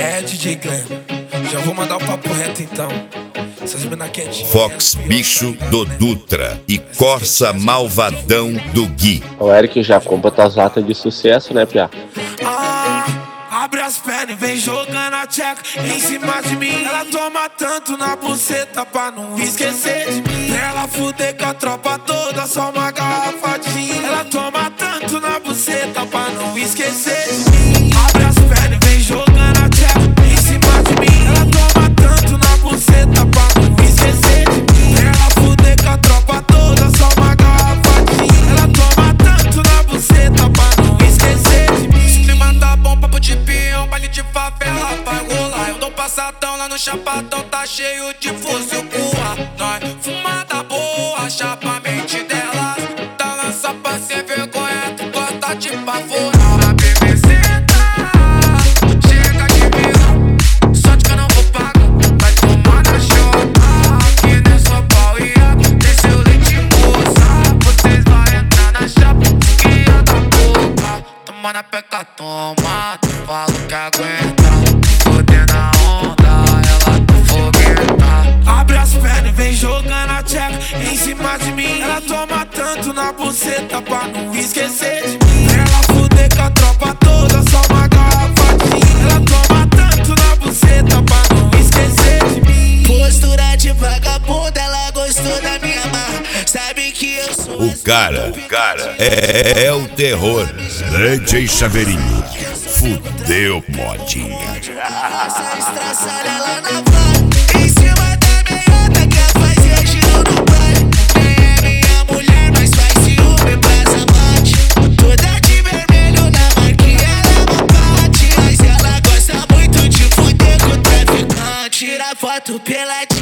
É DJ Glenn, já vou mandar o papo reto então. Essas mina quentinhas. Fox Bicho do Dutra e Corsa Malvadão do Gui. O Eric já compra tuas latas de sucesso, né, Pia? Abre as pernas e vem jogando a tcheca em cima de mim. Ela toma tanto na buceta pra não esquecer de mim. Ela fuder com a tropa toda, só uma garrafa de gin. Ela toma tanto na buceta pra não esquecer de mim. Abre as pernas e vem jogando a tcheca em cima de mim. Ela toma tanto na buceta pra não esquecer de mim. Ela fuder com a tropa toda, só uma garrafa de gin. Ela toma tanto na buceta pra não esquecer de mim. Se clima tá bom, papo de peão, baile de favela vai rolar. Eu dou passadão lá no chapadão, tá cheio de fuzil curra. Nós fumada boa, chapa a mente delas. Tá lança pra ser vergonha, tu gosta de pavorar. A BBC tá, chega de vilão, só de que eu não vou pagar. Vai tomar na chota, aqui não é só pau e água. Desceu leite moça, vocês vai entrar na chapa que é da boca. Toma na peca, toma, tu fala que aguenta. Fodendo a onda, ela tá fogueta. Abre as pernas e vem jogando a tcheca em cima de mim. Ela toma tanto na buceta pra não esquecer de mim. Ela fuder com a tropa toda, só uma garrafa de gin. Ela toma tanto na buceta pra não esquecer de mim. Postura de vagabunda, ela gostou da minha marra. Sabe que eu sou O cara é o terror. DJ Chaveirinho, fudeu modinha. essa estraçalha lá na praia. Em cima da meiota, quer fazer giro no baile. Quem é minha mulher, mas faz ciúme pras amantes. Toda de vermelho na marquinha, ela é uma parte. Mas ela gosta muito de fuder com o traficante. Tira foto pela